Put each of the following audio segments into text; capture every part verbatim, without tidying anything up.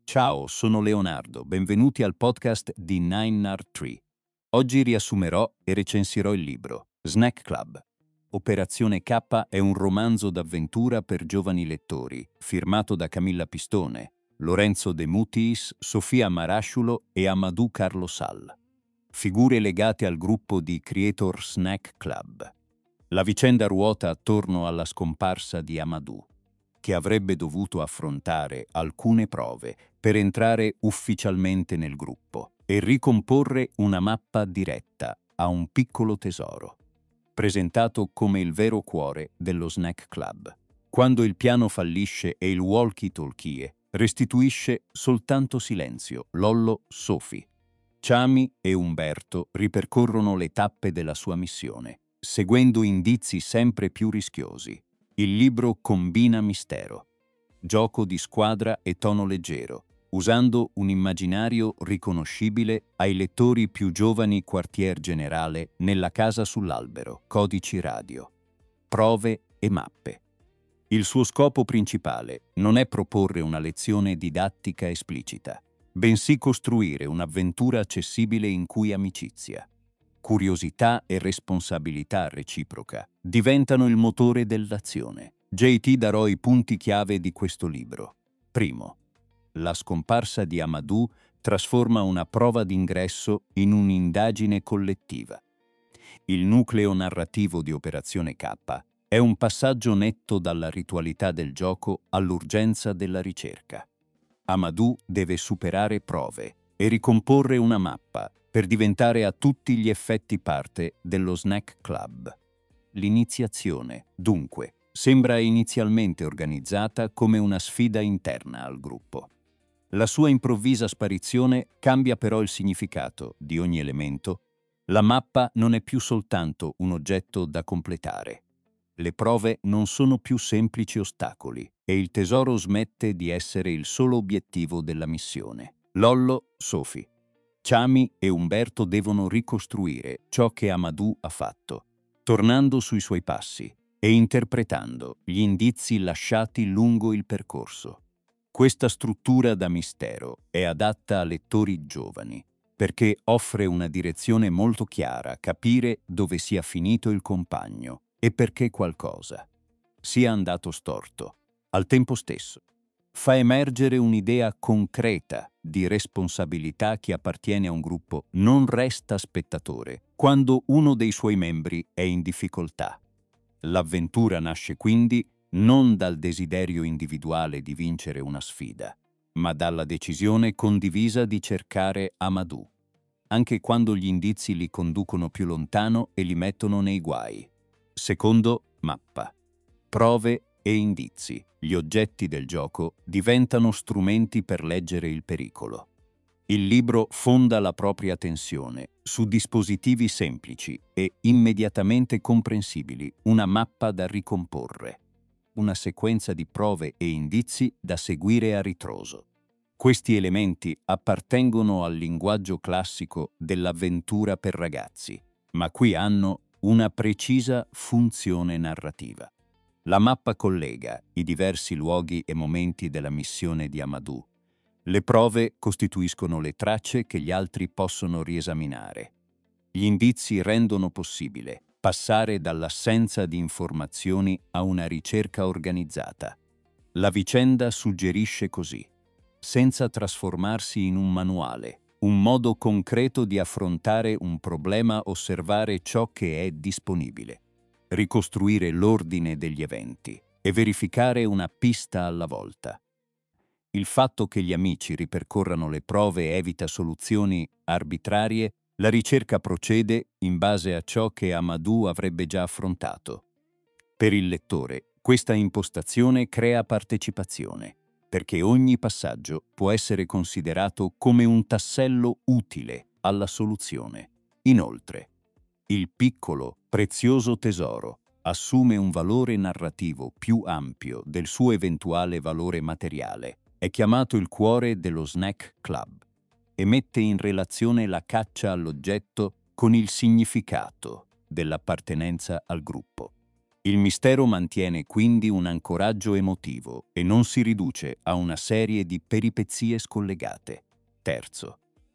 Ciao, sono Leonardo, benvenuti al podcast di Nine Nard Tree. Oggi riassumerò e recensirò il libro Snack Club. Operazione K è un romanzo d'avventura per giovani lettori, firmato da Camilla Pistone, Lorenzo De Mutis, Sofia Marasciulo e Amadou Carlo Sall. Figure legate al gruppo di Creator Snack Club. La vicenda ruota attorno alla scomparsa di Amadou, che avrebbe dovuto affrontare alcune prove per entrare ufficialmente nel gruppo e ricomporre una mappa diretta a un piccolo tesoro, presentato come il vero cuore dello Snack Club. Quando il piano fallisce e il walkie-talkie restituisce soltanto silenzio, Lollo, Sophie, Chami e Umberto ripercorrono le tappe della sua missione, seguendo indizi sempre più rischiosi. Il libro combina mistero, gioco di squadra e tono leggero, usando un immaginario riconoscibile ai lettori più giovani. Quartier generale, Nella casa sull'albero, Codici radio, prove e mappe. Il suo scopo principale non è proporre una lezione didattica esplicita, bensì costruire un'avventura accessibile in cui amicizia, curiosità e responsabilità reciproca diventano il motore dell'azione. J T darò i punti chiave di questo libro. Primo, la scomparsa di Amadou trasforma una prova d'ingresso in un'indagine collettiva. Il nucleo narrativo di Operazione K è un passaggio netto dalla ritualità del gioco all'urgenza della ricerca. Amadou deve superare prove e ricomporre una mappa per diventare a tutti gli effetti parte dello Snack Club. L'iniziazione, dunque, sembra inizialmente organizzata come una sfida interna al gruppo. La sua improvvisa sparizione cambia però il significato di ogni elemento. La mappa non è più soltanto un oggetto da completare. Le prove non sono più semplici ostacoli e il tesoro smette di essere il solo obiettivo della missione. Lollo, Sophie, Chami e Umberto devono ricostruire ciò che Amadou ha fatto, tornando sui suoi passi e interpretando gli indizi lasciati lungo il percorso. Questa struttura da mistero è adatta a lettori giovani, perché offre una direzione molto chiara, capire dove sia finito il compagno e perché qualcosa sia andato storto. Al tempo stesso, fa emergere un'idea concreta di responsabilità. Chi appartiene a un gruppo non resta spettatore quando uno dei suoi membri è in difficoltà. L'avventura nasce quindi non dal desiderio individuale di vincere una sfida, ma dalla decisione condivisa di cercare Amadou, anche quando gli indizi li conducono più lontano e li mettono nei guai. Secondo, mappa. Prove e indizi. Gli oggetti del gioco diventano strumenti per leggere il pericolo. Il libro fonda la propria attenzione su dispositivi semplici e immediatamente comprensibili, una mappa da ricomporre, una sequenza di prove e indizi da seguire a ritroso. Questi elementi appartengono al linguaggio classico dell'avventura per ragazzi, ma qui hanno una precisa funzione narrativa. La mappa collega i diversi luoghi e momenti della missione di Amadou. Le prove costituiscono le tracce che gli altri possono riesaminare. Gli indizi rendono possibile passare dall'assenza di informazioni a una ricerca organizzata. La vicenda suggerisce così, senza trasformarsi in un manuale, un modo concreto di affrontare un problema, osservare ciò che è disponibile, ricostruire l'ordine degli eventi e verificare una pista alla volta. Il fatto che gli amici ripercorrano le prove evita soluzioni arbitrarie. La ricerca procede in base a ciò che Amadou avrebbe già affrontato. Per il lettore, questa impostazione crea partecipazione, perché ogni passaggio può essere considerato come un tassello utile alla soluzione. Inoltre, il piccolo, prezioso tesoro assume un valore narrativo più ampio del suo eventuale valore materiale. È chiamato il cuore dello Snack Club e mette in relazione la caccia all'oggetto con il significato dell'appartenenza al gruppo. Il mistero mantiene quindi un ancoraggio emotivo e non si riduce a una serie di peripezie scollegate. Terzo,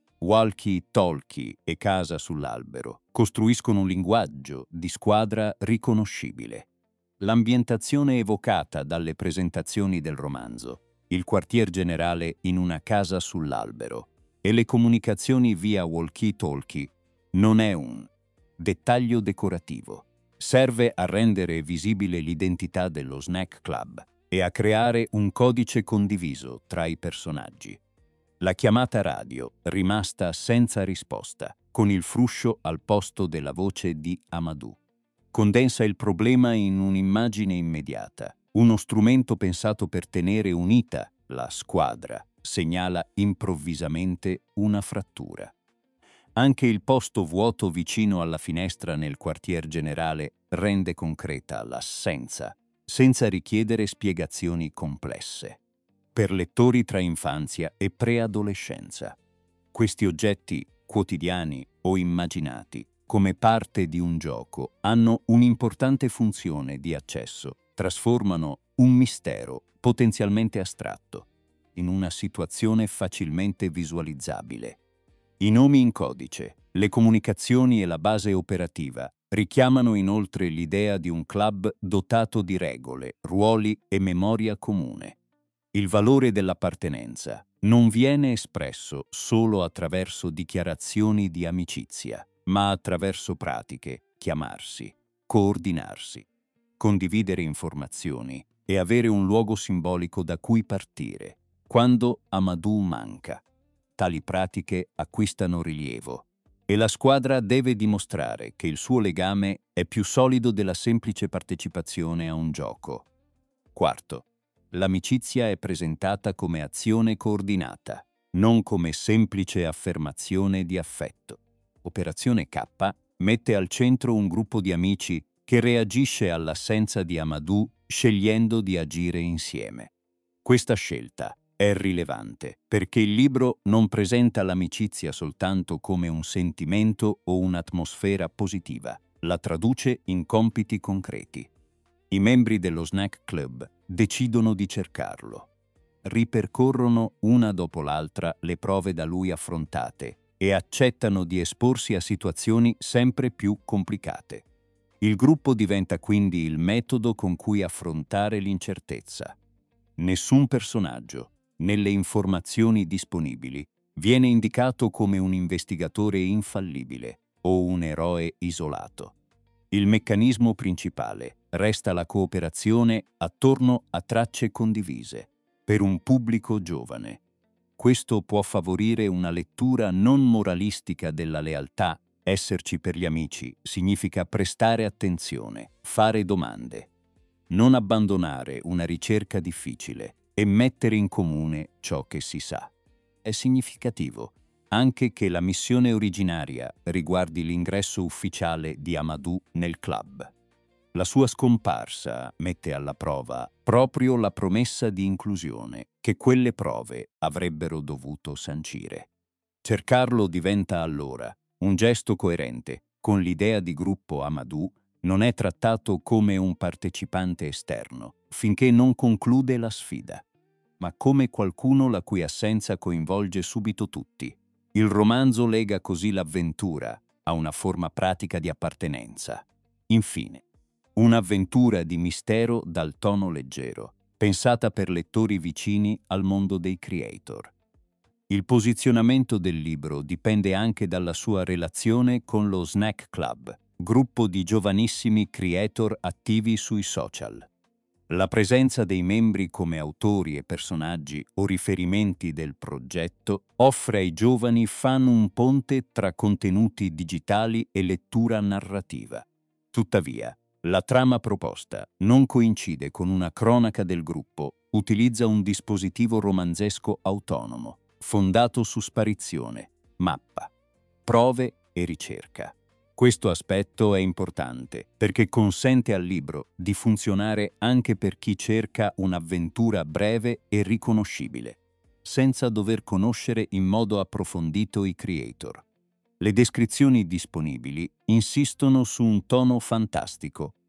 walkie-talkie e casa sull'albero costruiscono un linguaggio di squadra riconoscibile. L'ambientazione evocata dalle presentazioni del romanzo, il quartier generale in una casa sull'albero e le comunicazioni via walkie-talkie non è un dettaglio decorativo. Serve a rendere visibile l'identità dello Snack Club e a creare un codice condiviso tra i personaggi. La chiamata radio, rimasta senza risposta, con il fruscio al posto della voce di Amadou, condensa il problema in un'immagine immediata. Uno strumento pensato per tenere unita la squadra segnala improvvisamente una frattura. Anche il posto vuoto vicino alla finestra nel quartier generale rende concreta l'assenza, senza richiedere spiegazioni complesse. Per lettori tra infanzia e preadolescenza, questi oggetti, quotidiani o immaginati, come parte di un gioco, hanno un'importante funzione di accesso, trasformano un mistero potenzialmente astratto in una situazione facilmente visualizzabile. I nomi in codice, le comunicazioni e la base operativa richiamano inoltre l'idea di un club dotato di regole, ruoli e memoria comune. Il valore dell'appartenenza non viene espresso solo attraverso dichiarazioni di amicizia, ma attraverso pratiche, chiamarsi, coordinarsi, condividere informazioni e avere un luogo simbolico da cui partire quando Amadou manca. Tali pratiche acquistano rilievo e la squadra deve dimostrare che il suo legame è più solido della semplice partecipazione a un gioco. Quarto, l'amicizia è presentata come azione coordinata, non come semplice affermazione di affetto. Operazione K mette al centro un gruppo di amici che reagisce all'assenza di Amadou scegliendo di agire insieme. Questa scelta è rilevante perché il libro non presenta l'amicizia soltanto come un sentimento o un'atmosfera positiva, la traduce in compiti concreti. I membri dello Snack Club decidono di cercarlo. Ripercorrono una dopo l'altra le prove da lui affrontate e accettano di esporsi a situazioni sempre più complicate. Il gruppo diventa quindi il metodo con cui affrontare l'incertezza. Nessun personaggio, nelle informazioni disponibili, viene indicato come un investigatore infallibile o un eroe isolato. Il meccanismo principale resta la cooperazione attorno a tracce condivise, per un pubblico giovane. Questo può favorire una lettura non moralistica della lealtà. Esserci per gli amici significa prestare attenzione, fare domande, non abbandonare una ricerca difficile e mettere in comune ciò che si sa. È significativo anche che la missione originaria riguardi l'ingresso ufficiale di Amadou nel club. La sua scomparsa mette alla prova proprio la promessa di inclusione che quelle prove avrebbero dovuto sancire. Cercarlo diventa allora un gesto coerente con l'idea di gruppo. Amadou non è trattato come un partecipante esterno finché non conclude la sfida, ma come qualcuno la cui assenza coinvolge subito tutti. Il romanzo lega così l'avventura a una forma pratica di appartenenza. Infine, un'avventura di mistero dal tono leggero, pensata per lettori vicini al mondo dei creator. Il posizionamento del libro dipende anche dalla sua relazione con lo Snack Club, gruppo di giovanissimi creator attivi sui social. La presenza dei membri come autori e personaggi o riferimenti del progetto offre ai giovani fan un ponte tra contenuti digitali e lettura narrativa. Tuttavia, la trama proposta non coincide con una cronaca del gruppo, utilizza un dispositivo romanzesco autonomo, fondato su sparizione, mappa, prove e ricerca. Questo aspetto è importante perché consente al libro di funzionare anche per chi cerca un'avventura breve e riconoscibile, senza dover conoscere in modo approfondito i creator. Le descrizioni disponibili insistono su un tono fantastico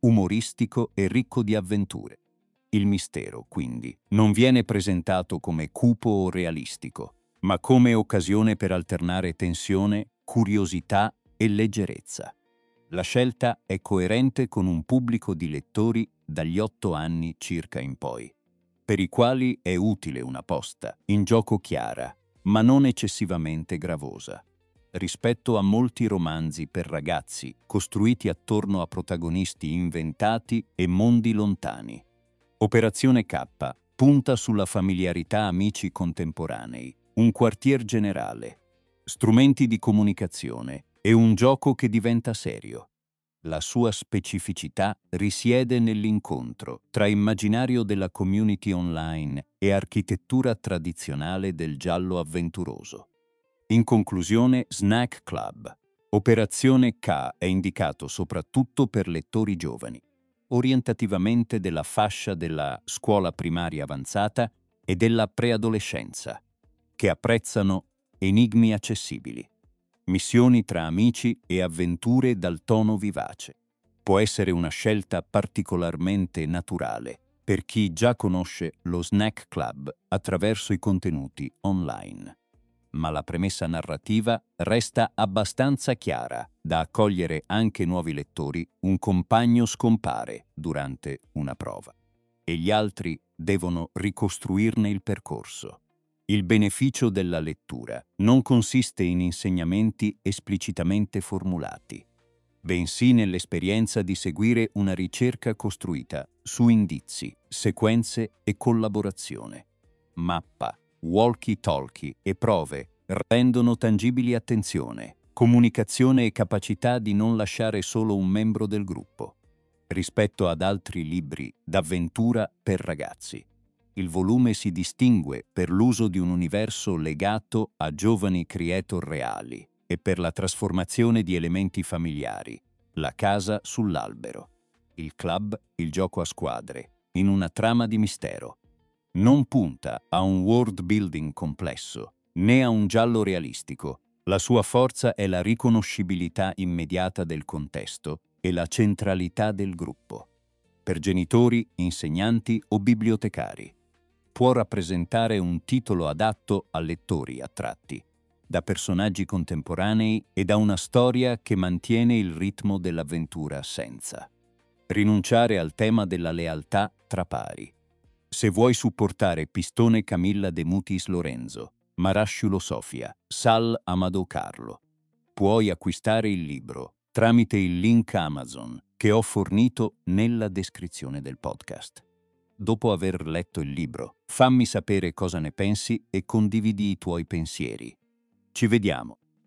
umoristico e ricco di avventure. Il mistero, quindi, non viene presentato come cupo o realistico, ma come occasione per alternare tensione, curiosità e leggerezza. La scelta è coerente con un pubblico di lettori dagli otto anni circa in poi, per i quali è utile una posta in gioco chiara, ma non eccessivamente gravosa, rispetto a molti romanzi per ragazzi costruiti attorno a protagonisti inventati e mondi lontani. Operazione K punta sulla familiarità amici contemporanei, un quartier generale, strumenti di comunicazione e un gioco che diventa serio. La sua specificità risiede nell'incontro tra immaginario della community online e architettura tradizionale del giallo avventuroso. In conclusione, Snack Club. Operazione K è indicato soprattutto per lettori giovani, orientativamente della fascia della scuola primaria avanzata e della preadolescenza, che apprezzano enigmi accessibili, missioni tra amici e avventure dal tono vivace. Può essere una scelta particolarmente naturale per chi già conosce lo Snack Club attraverso i contenuti online. Ma la premessa narrativa resta abbastanza chiara da accogliere anche nuovi lettori. Un compagno scompare durante una prova e gli altri devono ricostruirne il percorso. Il beneficio della lettura non consiste in insegnamenti esplicitamente formulati, bensì nell'esperienza di seguire una ricerca costruita su indizi, sequenze e collaborazione. Mappa, walkie-talkie e prove rendono tangibili attenzione, comunicazione e capacità di non lasciare solo un membro del gruppo. Rispetto ad altri libri d'avventura per ragazzi, il volume si distingue per l'uso di un universo legato a giovani creator reali e per la trasformazione di elementi familiari, la casa sull'albero, il club, il gioco a squadre, in una trama di mistero. Non punta a un world building complesso, né a un giallo realistico. La sua forza è la riconoscibilità immediata del contesto e la centralità del gruppo. Per genitori, insegnanti o bibliotecari, può rappresentare un titolo adatto a lettori attratti da personaggi contemporanei e da una storia che mantiene il ritmo dell'avventura senza rinunciare al tema della lealtà tra pari. Se vuoi supportare Pistone Camilla de Mutis Lorenzo, Marasciulo Sofia, Sal Amado Carlo, puoi acquistare il libro tramite il link Amazon che ho fornito nella descrizione del podcast. Dopo aver letto il libro, fammi sapere cosa ne pensi e condividi i tuoi pensieri. Ci vediamo